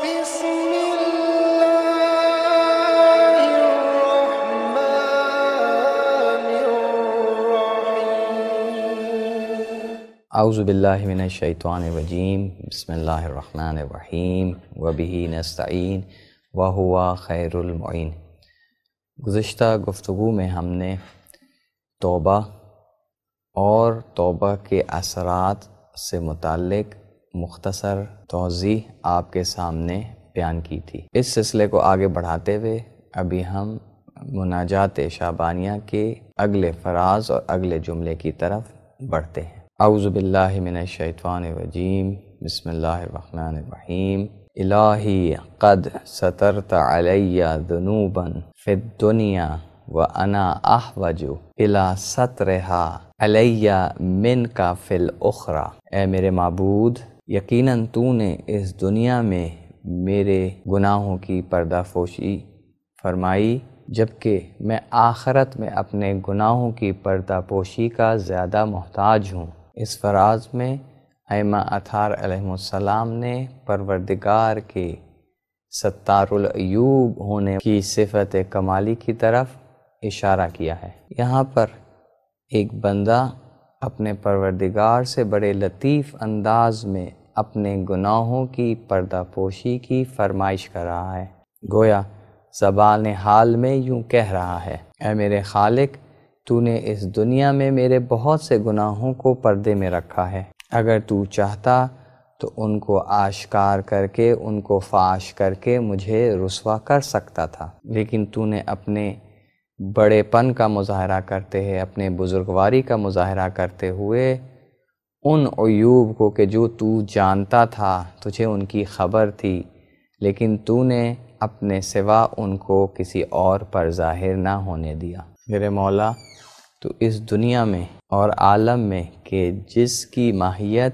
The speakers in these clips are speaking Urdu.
بسم الله الرحمن الرحيم اعوذ باللہ من الشیطان الرجیم بسم اللہ الرحمن الرحیم وبہ نستعین وہو خیر المعین۔ گزشتہ گفتگو میں ہم نے توبہ اور توبہ کے اثرات سے متعلق مختصر توضیح آپ کے سامنے بیان کی تھی۔ اس سلسلے کو آگے بڑھاتے ہوئے ابھی ہم مناجات شعبانیہ کے اگلے فراز اور اگلے جملے کی طرف بڑھتے ہیں۔ اعوذ باللہ من الشیطان الرجیم بسم اللہ الرحمن الرحیم۔ الہی قد سترت علی ذنوبا فی الدنیا وانا احوج الی سترہا علی منک فی الاخری۔ اے میرے معبود، یقیناً تو نے اس دنیا میں میرے گناہوں کی پردہ پوشی فرمائی، جبکہ میں آخرت میں اپنے گناہوں کی پردہ پوشی کا زیادہ محتاج ہوں۔ اس فراز میں ائمہ اطہار علیہم السلام نے پروردگار کے ستار العیوب ہونے کی صفت کمالی کی طرف اشارہ کیا ہے۔ یہاں پر ایک بندہ اپنے پروردگار سے بڑے لطیف انداز میں اپنے گناہوں کی پردہ پوشی کی فرمائش کر رہا ہے، گویا زبان حال میں یوں کہہ رہا ہے، اے میرے خالق، تو نے اس دنیا میں میرے بہت سے گناہوں کو پردے میں رکھا ہے۔ اگر تو چاہتا تو ان کو آشکار کر کے، ان کو فاش کر کے مجھے رسوا کر سکتا تھا، لیکن تو نے اپنے بڑے پن کا مظاہرہ کرتے ہیں، اپنے بزرگواری کا مظاہرہ کرتے ہوئے ان عیوب کو کہ جو تو جانتا تھا، تجھے ان کی خبر تھی، لیکن تو نے اپنے سوا ان کو کسی اور پر ظاہر نہ ہونے دیا۔ میرے مولا، تو اس دنیا میں اور عالم میں کہ جس کی ماہیت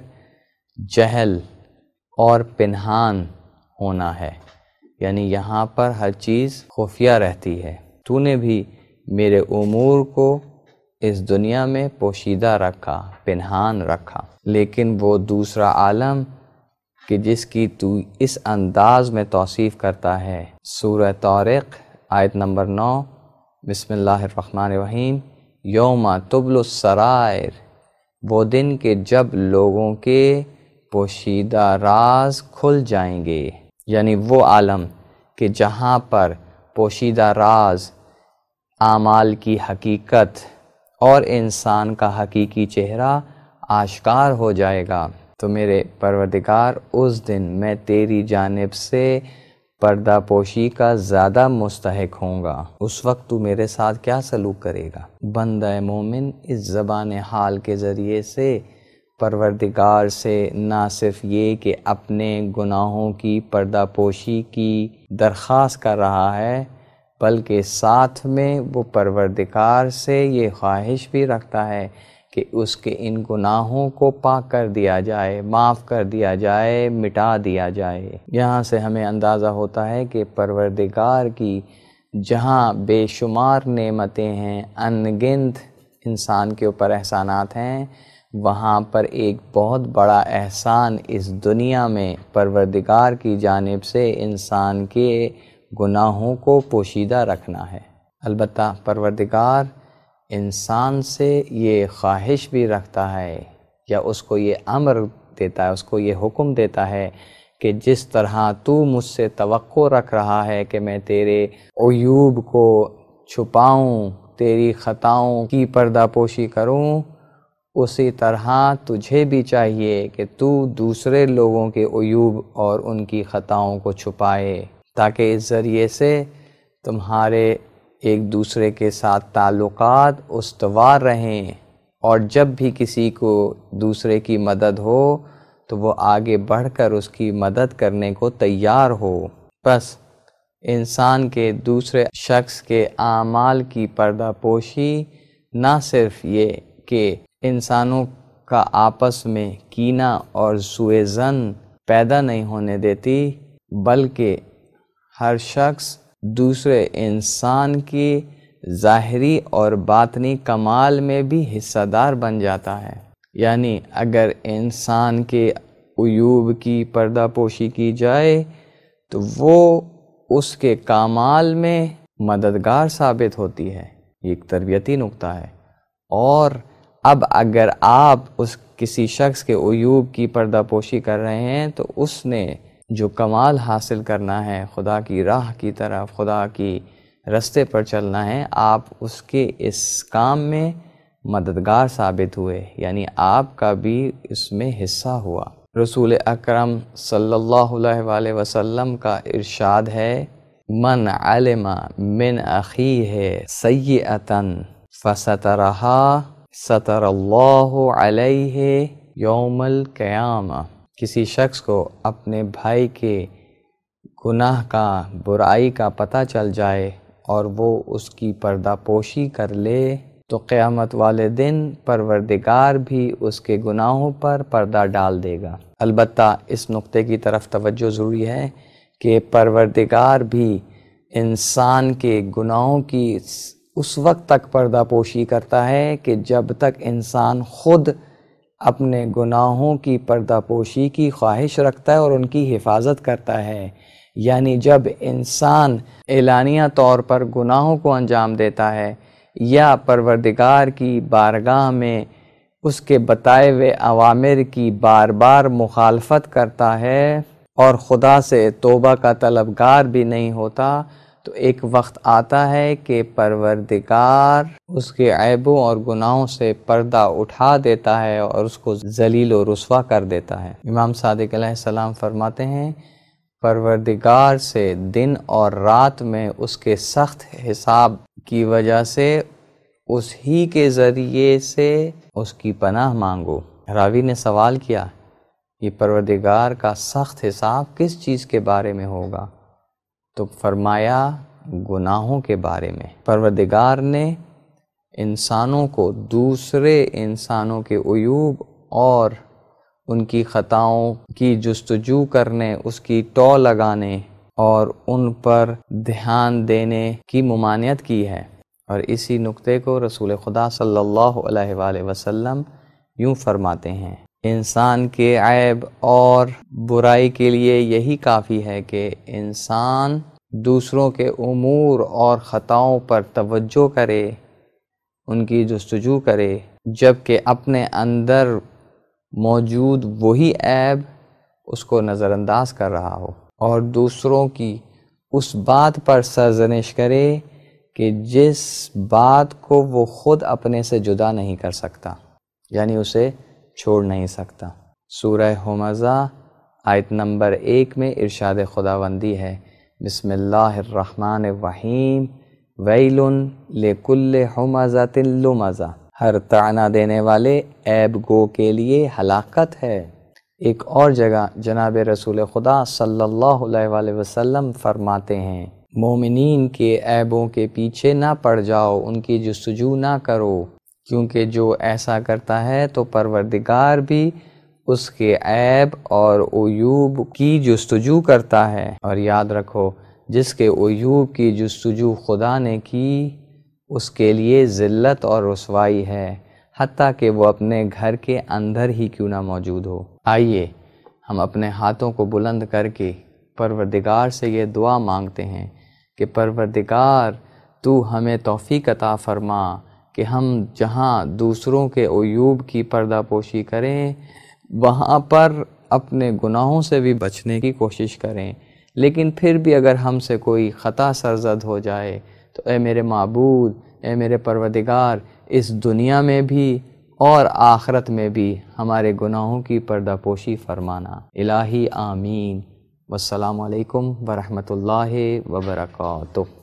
جہل اور پنہان ہونا ہے، یعنی یہاں پر ہر چیز خفیہ رہتی ہے، تو نے بھی میرے امور کو اس دنیا میں پوشیدہ رکھا، پنہان رکھا، لیکن وہ دوسرا عالم کہ جس کی تو اس انداز میں توصیف کرتا ہے، سورہ طارق آیت نمبر 9، بسم اللہ الرحمن الرحیم، یوم تبل السرائر، وہ دن کہ جب لوگوں کے پوشیدہ راز کھل جائیں گے، یعنی وہ عالم کہ جہاں پر پوشیدہ راز، اعمال کی حقیقت اور انسان کا حقیقی چہرہ آشکار ہو جائے گا، تو میرے پروردگار اس دن میں تیری جانب سے پردہ پوشی کا زیادہ مستحق ہوں گا۔ اس وقت تو میرے ساتھ کیا سلوک کرے گا؟ بندہ مومن اس زبان حال کے ذریعے سے پروردگار سے نہ صرف یہ کہ اپنے گناہوں کی پردہ پوشی کی درخواست کر رہا ہے، بلکہ ساتھ میں وہ پروردگار سے یہ خواہش بھی رکھتا ہے کہ اس کے ان گناہوں کو پاک کر دیا جائے، معاف کر دیا جائے، مٹا دیا جائے۔ یہاں سے ہمیں اندازہ ہوتا ہے کہ پروردگار کی جہاں بے شمار نعمتیں ہیں، ان گنت انسان کے اوپر احسانات ہیں، وہاں پر ایک بہت بڑا احسان اس دنیا میں پروردگار کی جانب سے انسان کے گناہوں کو پوشیدہ رکھنا ہے۔ البتہ پروردگار انسان سے یہ خواہش بھی رکھتا ہے، یا اس کو یہ امر دیتا ہے، اس کو یہ حکم دیتا ہے کہ جس طرح تو مجھ سے توقع رکھ رہا ہے کہ میں تیرے عیوب کو چھپاؤں، تیری خطاؤں کی پردہ پوشی کروں، اسی طرح تجھے بھی چاہیے کہ تو دوسرے لوگوں کے عیوب اور ان کی خطاؤں کو چھپائے، تاکہ اس ذریعے سے تمہارے ایک دوسرے کے ساتھ تعلقات استوار رہیں، اور جب بھی کسی کو دوسرے کی مدد ہو تو وہ آگے بڑھ کر اس کی مدد کرنے کو تیار ہو۔ بس انسان کے دوسرے شخص کے اعمال کی پردہ پوشی نہ صرف یہ کہ انسانوں کا آپس میں کینہ اور سوء ظن پیدا نہیں ہونے دیتی، بلکہ ہر شخص دوسرے انسان کی ظاہری اور باطنی کمال میں بھی حصہ دار بن جاتا ہے۔ یعنی اگر انسان کے عیوب کی پردہ پوشی کی جائے تو وہ اس کے کمال میں مددگار ثابت ہوتی ہے۔ یہ ایک تربیتی نقطہ ہے۔ اور اب اگر آپ اس کسی شخص کے عیوب کی پردہ پوشی کر رہے ہیں تو اس نے جو کمال حاصل کرنا ہے، خدا کی راہ کی طرف، خدا کی رستے پر چلنا ہے، آپ اس کے اس کام میں مددگار ثابت ہوئے، یعنی آپ کا بھی اس میں حصہ ہوا۔ رسول اکرم صلی اللہ علیہ وآلہ وسلم کا ارشاد ہے، من علم من اخیہ سیئۃ فسترہا ستر اللہ علیہ یوم القیامہ۔ کسی شخص کو اپنے بھائی کے گناہ کا، برائی کا پتہ چل جائے اور وہ اس کی پردہ پوشی کر لے تو قیامت والے دن پروردگار بھی اس کے گناہوں پر پردہ ڈال دے گا۔ البتہ اس نقطے کی طرف توجہ ضروری ہے کہ پروردگار بھی انسان کے گناہوں کی اس وقت تک پردہ پوشی کرتا ہے کہ جب تک انسان خود اپنے گناہوں کی پردہ پوشی کی خواہش رکھتا ہے اور ان کی حفاظت کرتا ہے۔ یعنی جب انسان اعلانیہ طور پر گناہوں کو انجام دیتا ہے یا پروردگار کی بارگاہ میں اس کے بتائے ہوئے اوامر کی بار بار مخالفت کرتا ہے اور خدا سے توبہ کا طلبگار بھی نہیں ہوتا، تو ایک وقت آتا ہے کہ پروردگار اس کے عیبوں اور گناہوں سے پردہ اٹھا دیتا ہے اور اس کو ذلیل و رسوا کر دیتا ہے۔ امام صادق علیہ السلام فرماتے ہیں، پروردگار سے دن اور رات میں اس کے سخت حساب کی وجہ سے اس ہی کے ذریعے سے اس کی پناہ مانگو۔ راوی نے سوال کیا، یہ پروردگار کا سخت حساب کس چیز کے بارے میں ہوگا؟ تو فرمایا گناہوں کے بارے میں۔ پروردگار نے انسانوں کو دوسرے انسانوں کے عیوب اور ان کی خطاؤں کی جستجو کرنے، اس کی ٹو لگانے اور ان پر دھیان دینے کی ممانعت کی ہے۔ اور اسی نقطے کو رسول خدا صلی اللہ علیہ وآلہ وسلم یوں فرماتے ہیں، انسان کے عیب اور برائی کے لیے یہی کافی ہے کہ انسان دوسروں کے امور اور خطاؤں پر توجہ کرے، ان کی جستجو کرے، جبکہ اپنے اندر موجود وہی عیب اس کو نظر انداز کر رہا ہو، اور دوسروں کی اس بات پر سرزنش کرے کہ جس بات کو وہ خود اپنے سے جدا نہیں کر سکتا، یعنی اسے چھوڑ نہیں سکتا۔ سورہ ہمزہ آیت نمبر 1 میں ارشاد خداوندی ہے، بسم اللہ الرحمن الرحیم، ویل لکل ہمزۃ لمزہ، ہر طعنہ دینے والے عیب گو کے لیے ہلاکت ہے۔ ایک اور جگہ جناب رسول خدا صلی اللہ علیہ وآلہ وسلم فرماتے ہیں، مومنین کے عیبوں کے پیچھے نہ پڑ جاؤ، ان کی جستجو نہ کرو، کیونکہ جو ایسا کرتا ہے تو پروردگار بھی اس کے عیب اور عیوب کی جستجو کرتا ہے۔ اور یاد رکھو، جس کے عیوب کی جستجو خدا نے کی اس کے لیے ذلت اور رسوائی ہے، حتیٰ کہ وہ اپنے گھر کے اندر ہی کیوں نہ موجود ہو۔ آئیے ہم اپنے ہاتھوں کو بلند کر کے پروردگار سے یہ دعا مانگتے ہیں کہ پروردگار تو ہمیں توفیق عطا فرما کہ ہم جہاں دوسروں کے عیوب کی پردہ پوشی کریں وہاں پر اپنے گناہوں سے بھی بچنے کی کوشش کریں، لیکن پھر بھی اگر ہم سے کوئی خطا سرزد ہو جائے تو اے میرے معبود، اے میرے پروردگار، اس دنیا میں بھی اور آخرت میں بھی ہمارے گناہوں کی پردہ پوشی فرمانا۔ الہی آمین۔ والسلام علیکم ورحمۃ اللہ وبرکاتہ۔